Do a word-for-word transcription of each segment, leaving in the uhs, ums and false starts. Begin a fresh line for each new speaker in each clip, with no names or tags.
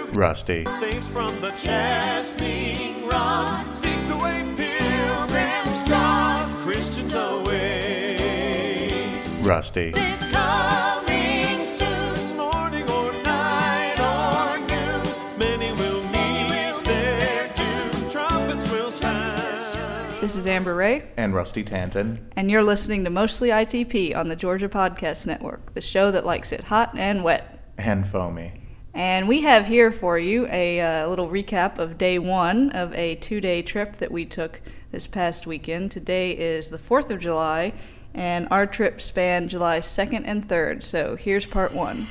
Rusty.
Saints from the chastening rod, seek the way pilgrims trod, Christians away.
Rusty.
This coming soon, morning or night or noon, many will meet their doom, trumpets will sound.
This is Amber Ray.
And Rusty Tanton.
And you're listening to Mostly I T P on the Georgia Podcast Network, the show that likes it hot and wet.
And foamy.
And we have here for you a uh, little recap of day one of a two-day trip that we took this past weekend. Today is the fourth of July, and our trip spanned July second and third. So here's part one.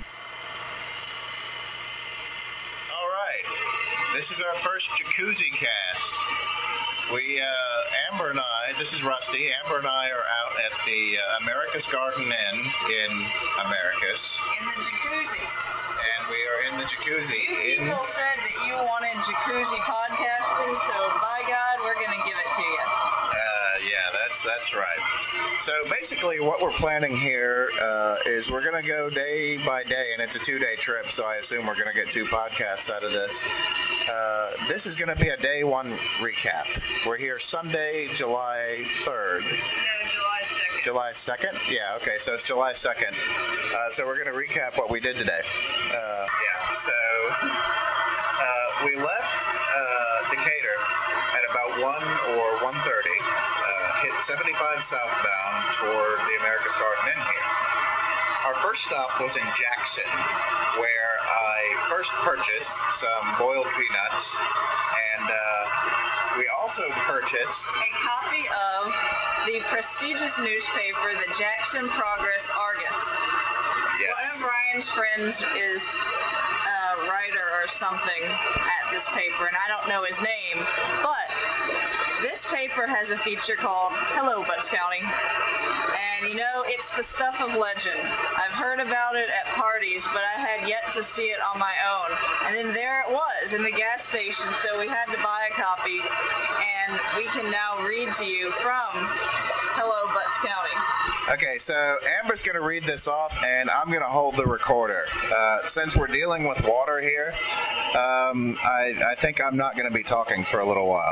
All right. This is our first jacuzzi cast. We, uh, Amber and I, this is Rusty, Amber and I are out at the uh, Americus Garden Inn in Americus.
In the jacuzzi.
And we are in the jacuzzi.
You
in...
people said that you wanted jacuzzi podcasting, so by God, we're going to give it to you.
Uh, yeah, that's that's right. So basically what we're planning here uh, is we're going to go day by day, and it's a two-day trip, so I assume we're going to get two podcasts out of this. Uh, this is going to be a day one recap. We're here Sunday, July third.
No, July second.
July second? Yeah, okay, so it's July second. Uh, so we're going to recap what we did today. Uh, yeah, so uh, we left uh, Decatur at about one or one thirty, uh, hit seventy-five southbound toward the Americus Garden Inn here. Our first stop was in Jackson, where I first purchased some boiled peanuts, and uh, we also purchased
a copy of the prestigious newspaper, the Jackson Progress Argus.
yes.
One of Ryan's friends is a writer or something at this paper, and I don't know his name, but this paper has a feature called Hello, Butts County. And, you know, it's the stuff of legend. I've heard about it at parties, but I had yet to see it on my own. And then there it was in the gas station, so we had to buy a copy, and we can now read to you from Hello, Butts County.
Okay, so Amber's going to read this off, and I'm going to hold the recorder. Uh, since we're dealing with water here, um, I, I think I'm not going to be talking for a little while.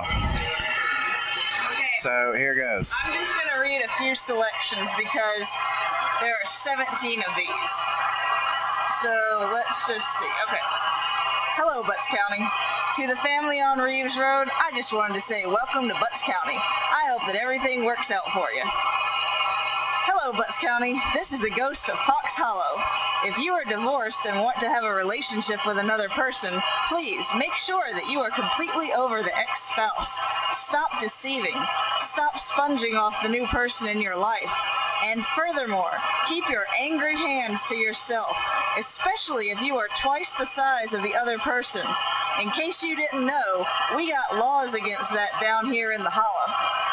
So here goes.
I'm just going to read a few selections because there are seventeen of these. So let's just see. Okay. Hello, Butts County. To the family on Reeves Road, I just wanted to say welcome to Butts County. I hope that everything works out for you. Hello, Butts County. This is the ghost of Fox Hollow. If you are divorced and want to have a relationship with another person, please make sure that you are completely over the ex-spouse. Stop deceiving. Stop sponging off the new person in your life. And furthermore, keep your angry hands to yourself, especially if you are twice the size of the other person. In case you didn't know, we got laws against that down here in the hollow.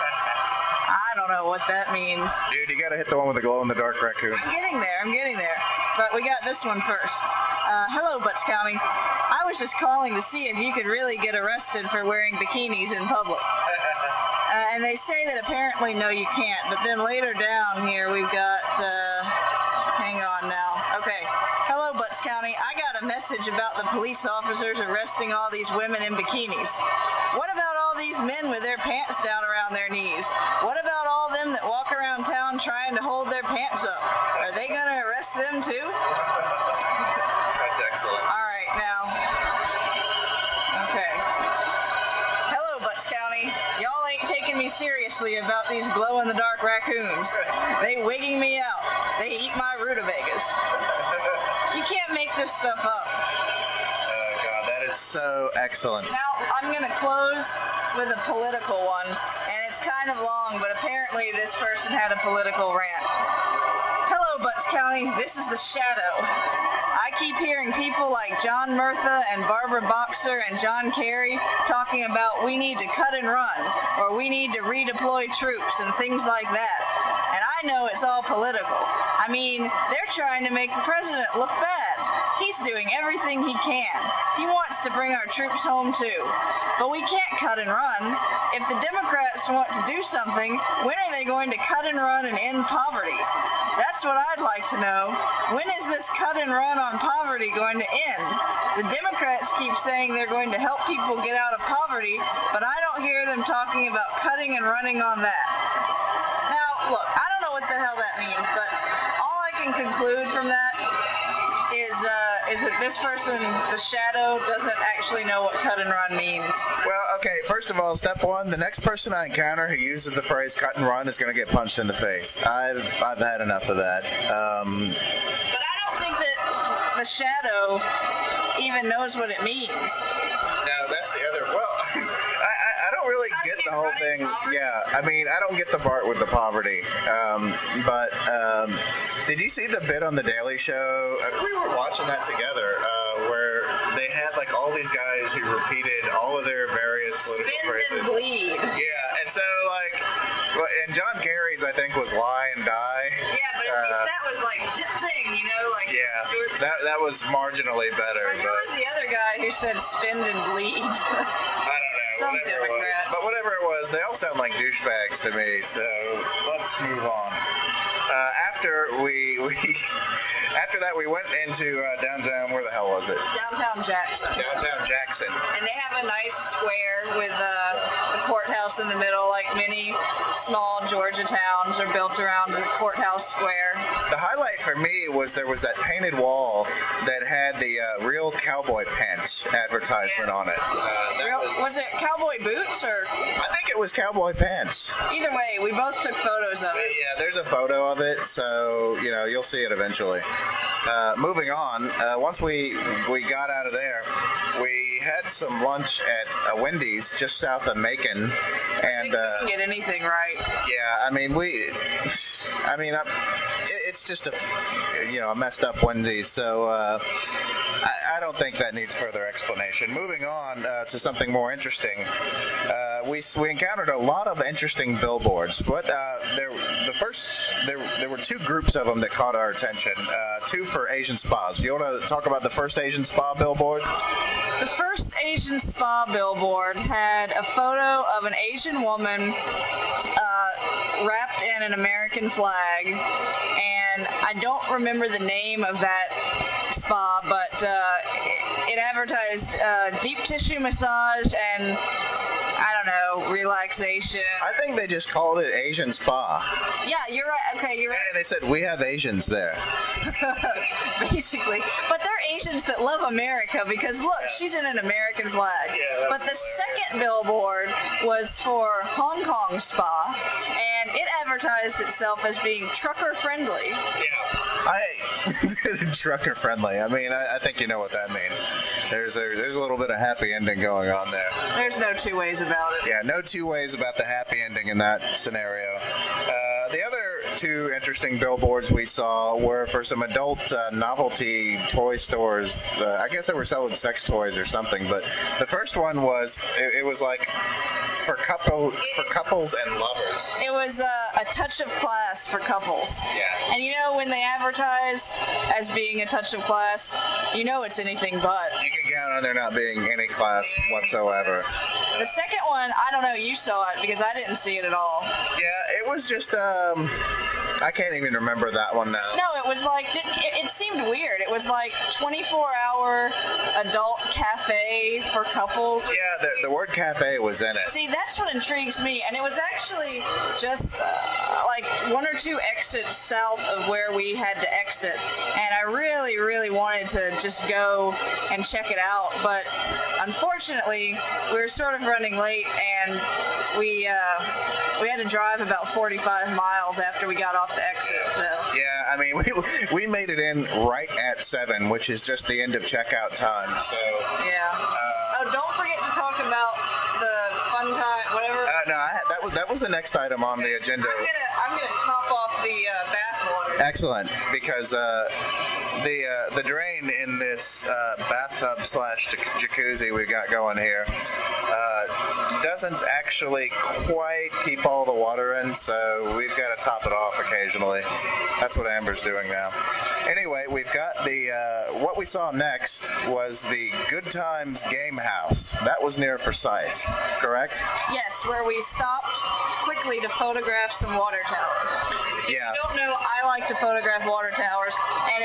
I don't know what that means.
Dude, you gotta hit the one with the glow-in-the-dark raccoon.
I'm getting there, I'm getting there. But we got this one first. Uh, hello, Butts County. I was just calling to see if you could really get arrested for wearing bikinis in public. Uh, and they say that apparently, no, you can't. But then later down here, we've got, uh, hang on now. Okay. Hello, Butts County. I got a message about the police officers arresting all these women in bikinis. What about all these men with their pants down around their knees? What about all them that walk around town trying to hold their pants up? Are they going to arrest them too?
That's excellent.
All right, now. Okay. Hello, Butts County. Y'all ain't taking me seriously about these glow-in-the-dark raccoons. They wigging me out. They eat my rutabagas. You can't make this stuff up.
Oh, God, that is so excellent.
Now, I'm going to close with a political one, and it's kind of long, but apparently this person had a political rant. Hello, Butts County. This is the Shadow. I keep hearing people like John Murtha and Barbara Boxer and John Kerry talking about we need to cut and run, or we need to redeploy troops and things like that. And I know it's all political. I mean, they're trying to make the president look bad. He's doing everything he can. He wants to bring our troops home too. But we can't cut and run. If the Democrats want to do something, when are they going to cut and run and end poverty? That's what I'd like to know. When is this cut and run on poverty going to end? The Democrats keep saying they're going to help people get out of poverty, but I don't hear them talking about cutting and running on that. Now, look, I don't know what the hell that means, but all I can conclude from that is uh, is that this person, the Shadow, doesn't actually know what cut and run means.
Well, okay, first of all, step one, the next person I encounter who uses the phrase cut and run is going to get punched in the face. I've I've had enough of that. Um,
But I don't think that the Shadow even knows what it means.
no, that's the other, well, I, I, I don't really get the whole thing. Yeah, I mean, I don't get the part with the poverty. Um, but um, did you see the bit on The Daily Show? Uh, We were watching that together uh, where they had like all these guys who repeated all of their various political
Spend
phrases.
and bleed.
Yeah, and so like, well, and John Kerry's I think was lie and die.
Yeah, but at least
Uh,
that was like zip zing, you know, like
Yeah,
Stuart-
that that was marginally better,
Or who was
but
the other guy who said spend and bleed?
I don't know.
Some
whatever it was.
Democrat.
But whatever it was, they all sound like douchebags to me. So let's move on. Uh, after we we after that we went into uh, downtown. Where the hell was it?
Downtown Jackson.
Downtown Jackson.
And they have a nice square with uh, a courthouse in the middle, like many small Georgia towns are built around the courthouse square.
The highlight for me was there was that painted wall that had the uh, real cowboy pants advertisement
Yes.
on it. Uh, that
Real,
was,
was it cowboy boots or?
I think it was cowboy pants.
Either way, we both took photos of it.
Yeah, there's a photo of it, so you know you'll see it eventually. Uh, moving on, uh, once we we got out of there, we had some lunch at a Wendy's just south of Macon,
I
and
think
uh,
we can get anything right.
yeah, I mean we, I mean I, it, it's just a you know a messed up Wendy's, so uh, I, I don't think that needs further explanation. Moving on uh, to something more interesting. Uh, we we encountered a lot of interesting billboards. What uh, there the first there there were two groups of them that caught our attention. Uh, two for Asian spas. You want to talk about the first Asian spa billboard?
The first Asian spa billboard had a photo of an Asian woman uh, wrapped in an American flag, and I don't remember the name of that spa, but uh, it, it advertised uh, deep tissue massage and I don't know, relaxation.
I think they just called it Asian spa.
Yeah, you're right. Okay, you're right.
And they said we have Asians there.
Basically. But they're Asians that love America because look, she's in an American flag.
Yeah,
but the second billboard was for Hong Kong Spa, and it advertised itself as being trucker friendly.
Yeah. I trucker friendly. I mean, I, I think you know what that means. There's a there's a little bit of happy ending going on there.
There's no two ways about it.
Yeah, no two ways about the happy ending in that scenario. Uh, the other two interesting billboards we saw were for some adult uh, novelty toy stores. Uh, I guess they were selling sex toys or something. But the first one was it, it was like for couple for couples and lovers.
It was uh, a touch of class for couples.
Yeah.
And you know when they advertise as being a touch of class, you know it's anything but.
You can count on there not being any class whatsoever.
The second one, I don't know, you saw it because I didn't see it at all.
Yeah, it was just um I can't even remember that one now.
No, it was like, didn't, it, it seemed weird. It was like twenty-four hour adult cafe for couples.
Yeah, the, the word cafe was in it.
See, that's what intrigues me. And it was actually just uh, like one or two exits south of where we had to exit. And I really, really wanted to just go and check it out. But unfortunately, we were sort of running late and we uh, we had to drive about forty-five miles after we got off the exit. So
Yeah, I mean, we we made it in right at seven, which is just the end of checkout time. So,
yeah.
uh,
Oh, don't forget to talk about the fun time, whatever.
uh, no, I, that was that was the next item on the agenda.
I'm gonna I'm gonna top off the uh, bath water.
Excellent, because uh, the uh, the drain in this uh, bathtub slash jac- jacuzzi we got going here uh, doesn't actually quite keep all the water in, so we've got to top it off occasionally. That's what Amber's doing now. Anyway, we've got the uh, what we saw next was the Good Times Game House. That was near Forsyth, correct?
Yes, where we stopped quickly to photograph some water towers. If
Yeah.
you don't know, I like to photograph water towers, and if anybody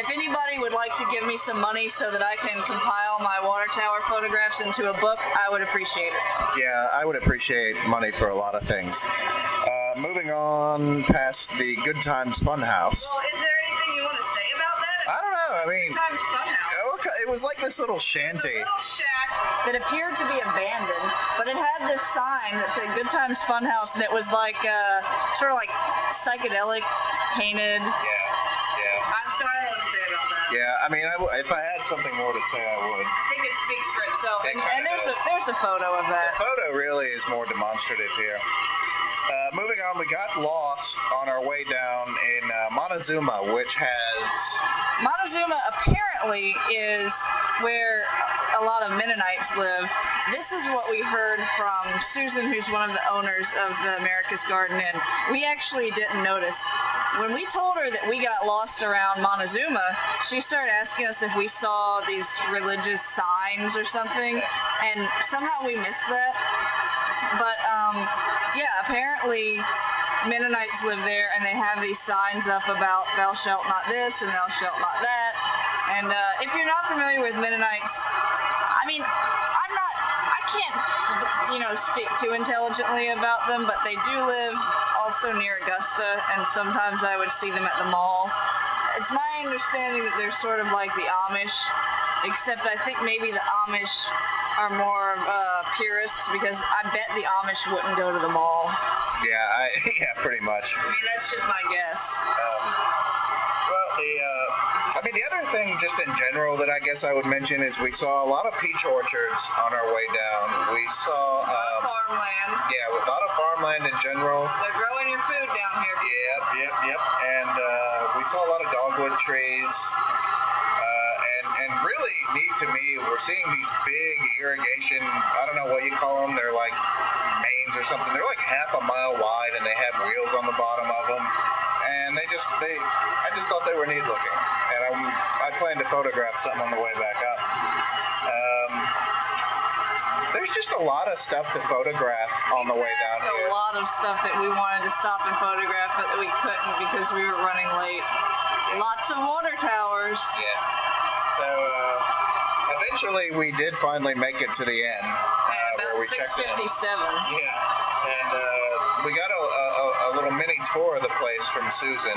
anybody would like to give me some money so that I can compile my water tower photographs into a book, I would appreciate it.
Yeah, I would appreciate money for a lot of things. Uh, moving on past the Good Times Funhouse.
Well, is there anything you want to say about that?
I don't know. I mean,
Good Times Funhouse.
okay, it was like this little
It's
shanty.
a little shack that appeared to be abandoned, but it had this sign that said Good Times Funhouse, and it was like uh, sort of like psychedelic painted.
Yeah, yeah.
I'm sorry, I don't know what to say about that.
Yeah, I mean, I w- if I had something more to say, I would.
I think it speaks for itself,
It
and,
kinda
and there's a
does.
there's a photo of that.
The photo really is more demonstrative here. Uh, moving on, we got lost on our way down in uh, Montezuma, which has...
Montezuma apparently is where a lot of Mennonites live. This is what we heard from Susan, who's one of the owners of the America's Garden Inn. We actually didn't notice. When we told her that we got lost around Montezuma, she started asking us if we saw these religious signs or something, and somehow we missed that. But, um, yeah, apparently Mennonites live there, and they have these signs up about thou shalt not this and thou shalt not that. And uh, if you're not familiar with Mennonites, I mean, I'm not, I can't, you know, speak too intelligently about them, but they do live also near Augusta, and sometimes I would see them at the mall. It's my understanding that they're sort of like the Amish, except I think maybe the Amish are more uh, purists, because I bet the Amish wouldn't go to the mall.
Yeah, I, yeah, pretty much.
I mean, that's just my guess.
Um, well, the uh, I mean, the other thing, just in general, that I guess I would mention is we saw a lot of peach orchards on our way down. We saw, um,
Farmland.
yeah, a lot of farmland in general.
They're growing your food down here.
Yep, yep, yep. And uh, we saw a lot of dogwood trees. Uh, and, and really neat to me, we're seeing these big irrigation, I don't know what you call them, they're like mains or something. They're like half a mile wide, and they have wheels on the bottom of them. And they just, they, I just thought they were neat looking. And I, I plan to photograph something on the way back up. Um, there's just a lot of stuff to photograph on the way down
There's
here.
a lot of stuff that we wanted to stop and photograph, but that we couldn't because we were running late. Lots of water towers.
Yes. So, uh, eventually we did finally make it to the end. Uh,
At
where
about
we checked in.
six fifty-seven.
Yeah. And uh, we got a, a, a little mini tour of the place from Susan.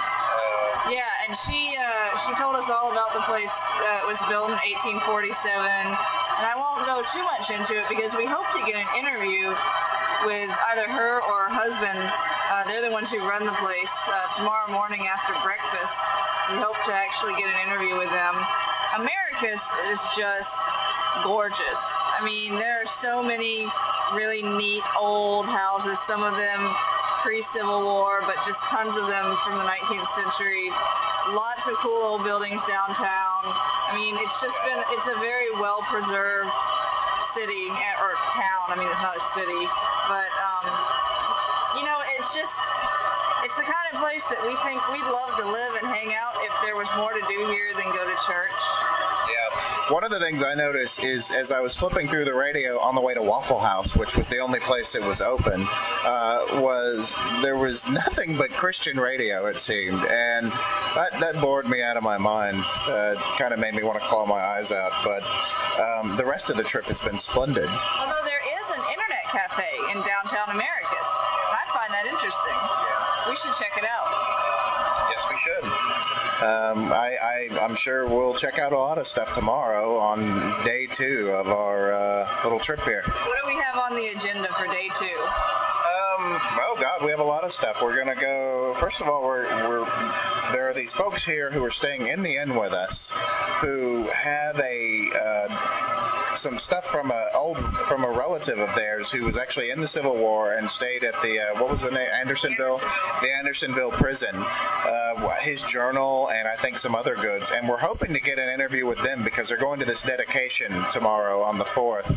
Uh,
Yeah, and she uh, she told us all about the place. Uh, it was built in eighteen forty-seven, and I won't go too much into it because we hope to get an interview with either her or her husband. Uh, they're the ones who run the place. Uh, tomorrow morning after breakfast, we hope to actually get an interview with them. Americus is just gorgeous. I mean, there are so many really neat old houses, some of them pre-Civil War, but just tons of them from the nineteenth century. Lots of cool old buildings downtown. I mean, it's just been, it's a very well-preserved city, eh, or town. I mean, it's not a city, but, um, you know, it's just, it's the kind of place that we think we'd love to live and hang out if there was more to do here than go to church.
yeah. One of the things I noticed is as I was flipping through the radio on the way to Waffle House, which was the only place that was open, uh, was there was nothing but Christian radio, it seemed. And that, that bored me out of my mind. Uh, kind of made me want to claw my eyes out. But um, the rest of the trip has been splendid.
Although there is an internet cafe in downtown Americus. I find that interesting. We should check it out.
Yes, we should. Um, I, I, I'm sure we'll check out a lot of stuff tomorrow on day two of our uh, little trip here.
What do we have on the agenda for day two?
Um, oh God, we have a lot of stuff. We're gonna go. First of all, we're we're there are these folks here who are staying in the inn with us, who have a uh, some stuff from a old from a relative of theirs who was actually in the Civil War and stayed at the uh, what was the name Andersonville, the Andersonville prison. Uh, his journal and I think some other goods, and we're hoping to get an interview with them because they're going to this dedication tomorrow on the fourth,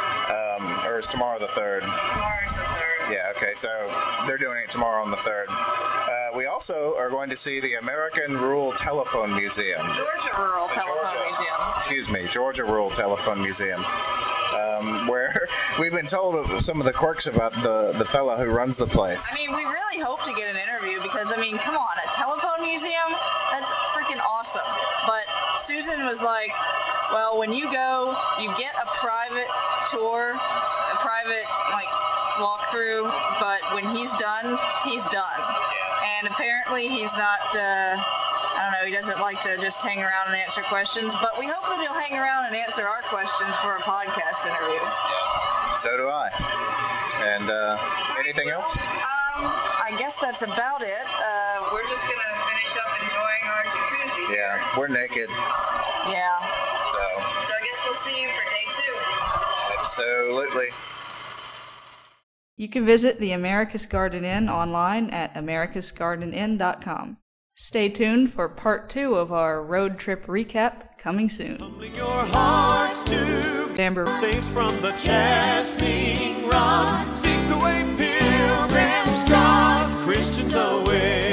um, or is tomorrow the third?
Tomorrow's the third.
Yeah, okay, so they're doing it tomorrow on the third. Uh, we also are going to see the American Rural Telephone Museum.
Georgia Rural Telephone
Georgia.
Museum.
Excuse me, Georgia Rural Telephone Museum. um, where we've been told of some of the quirks about the, the fellow who runs the place.
I mean, we really hope to get an interview because, I mean, come on, a telephone museum? That's freaking awesome. But Susan was like, well, when you go, you get a private tour, a private, like, walkthrough, but when he's done, he's done. And apparently he's not, uh, I don't know, he doesn't like to just hang around and answer questions, but we hope that he'll hang around and answer our questions for a podcast interview.
So do I. And uh, anything else?
Um, I guess that's about it. Uh, we're just going to finish up enjoying our jacuzzi.
Yeah, we're naked.
Yeah.
So.
So I guess we'll see you for day two.
Absolutely.
You can visit the Americus Garden Inn online at americus garden inn dot com. Stay tuned for part two of our road trip recap coming soon.
Humbling your hearts to
Amber
saints from the chastening rod. Seek the way pilgrims trod, Christians away.